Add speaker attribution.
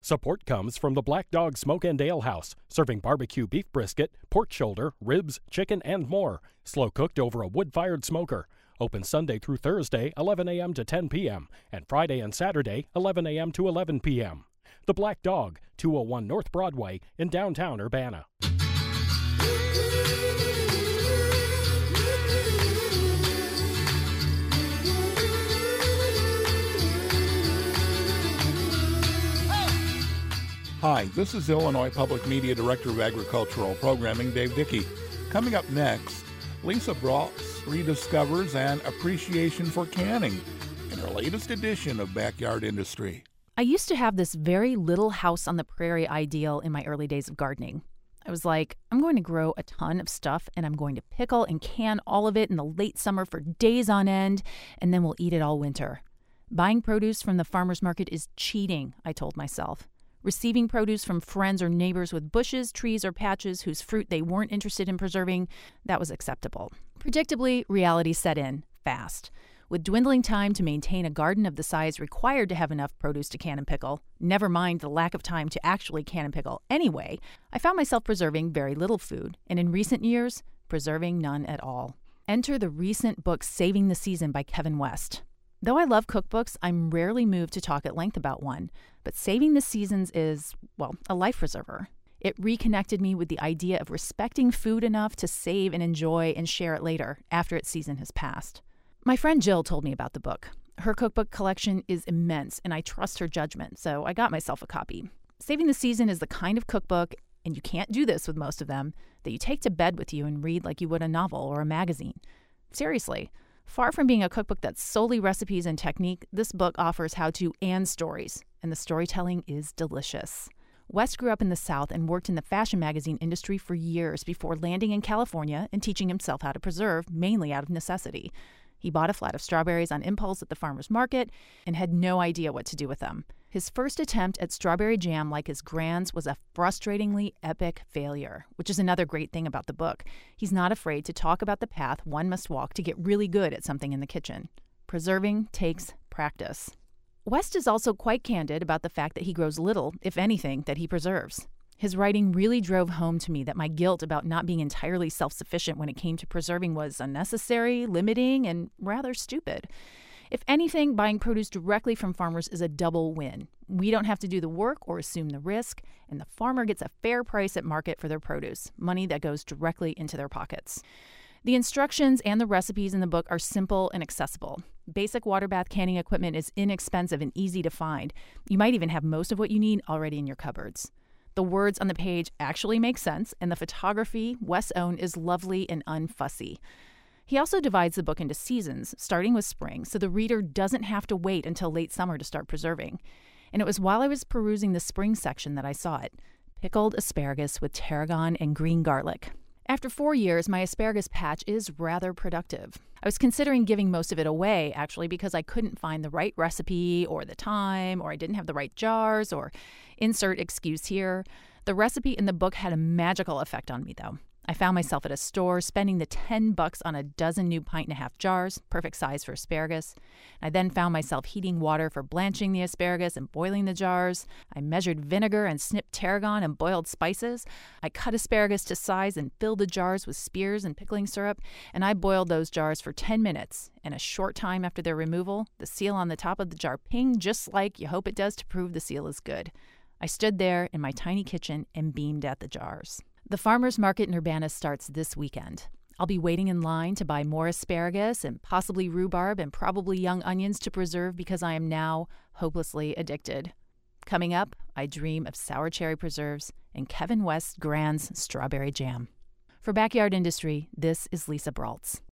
Speaker 1: Support comes from the Black Dog Smoke and Ale House, serving barbecue beef brisket, pork shoulder, ribs, chicken, and more. Slow cooked over a wood-fired smoker. Open Sunday through Thursday, 11 a.m. to 10 p.m., and Friday and Saturday, 11 a.m. to 11 p.m. The Black Dog, 201 North Broadway in downtown Urbana.
Speaker 2: Hi, this is Illinois Public Media Director of Agricultural Programming, Dave Dickey. Coming up next, Lisa Braltz rediscovers an appreciation for canning in her latest edition of Backyard Industry.
Speaker 3: I used to have this very little house on the prairie ideal in my early days of gardening. I was like, I'm going to grow a ton of stuff and I'm going to pickle and can all of it in the late summer for days on end, and then we'll eat it all winter. Buying produce from the farmer's market is cheating, I told myself. Receiving produce from friends or neighbors with bushes, trees, or patches whose fruit they weren't interested in preserving, that was acceptable. Predictably, reality set in fast. With dwindling time to maintain a garden of the size required to have enough produce to can and pickle, never mind the lack of time to actually can and pickle anyway, I found myself preserving very little food, and in recent years, preserving none at all. Enter the recent book Saving the Season by Kevin West. Though I love cookbooks, I'm rarely moved to talk at length about one, but Saving the Seasons is, well, a life preserver. It reconnected me with the idea of respecting food enough to save and enjoy and share it later, after its season has passed. My friend Jill told me about the book. Her cookbook collection is immense, and I trust her judgment, so I got myself a copy. Saving the Season is the kind of cookbook, and you can't do this with most of them, that you take to bed with you and read like you would a novel or a magazine. Seriously. Far from being a cookbook that's solely recipes and technique, this book offers how-to and stories, and the storytelling is delicious. West grew up in the South and worked in the fashion magazine industry for years before landing in California and teaching himself how to preserve, mainly out of necessity. He bought a flat of strawberries on impulse at the farmer's market and had no idea what to do with them. His first attempt at strawberry jam, like his grand's, was a frustratingly epic failure, which is another great thing about the book. He's not afraid to talk about the path one must walk to get really good at something in the kitchen. Preserving takes practice. West is also quite candid about the fact that he grows little, if anything, that he preserves. His writing really drove home to me that my guilt about not being entirely self-sufficient when it came to preserving was unnecessary, limiting, and rather stupid. If anything, buying produce directly from farmers is a double win. We don't have to do the work or assume the risk, and the farmer gets a fair price at market for their produce, money that goes directly into their pockets. The instructions and the recipes in the book are simple and accessible. Basic water bath canning equipment is inexpensive and easy to find. You might even have most of what you need already in your cupboards. The words on the page actually make sense, and the photography, West's own, is lovely and unfussy. He also divides the book into seasons, starting with spring, so the reader doesn't have to wait until late summer to start preserving. And it was while I was perusing the spring section that I saw it. Pickled asparagus with tarragon and green garlic. After 4 years, my asparagus patch is rather productive. I was considering giving most of it away, actually, because I couldn't find the right recipe or the time, or I didn't have the right jars, or insert excuse here. The recipe in the book had a magical effect on me, though. I found myself at a store spending the $10 on a dozen new 1.5-pint jars, perfect size for asparagus. I then found myself heating water for blanching the asparagus and boiling the jars. I measured vinegar and snipped tarragon and boiled spices. I cut asparagus to size and filled the jars with spears and pickling syrup, and I boiled those jars for 10 minutes. And a short time after their removal, the seal on the top of the jar pinged just like you hope it does to prove the seal is good. I stood there in my tiny kitchen and beamed at the jars. The farmer's market in Urbana starts this weekend. I'll be waiting in line to buy more asparagus and possibly rhubarb and probably young onions to preserve because I am now hopelessly addicted. Coming up, I dream of sour cherry preserves and Kevin West's Grand's strawberry jam. For Backyard Industry, this is Lisa Braltz.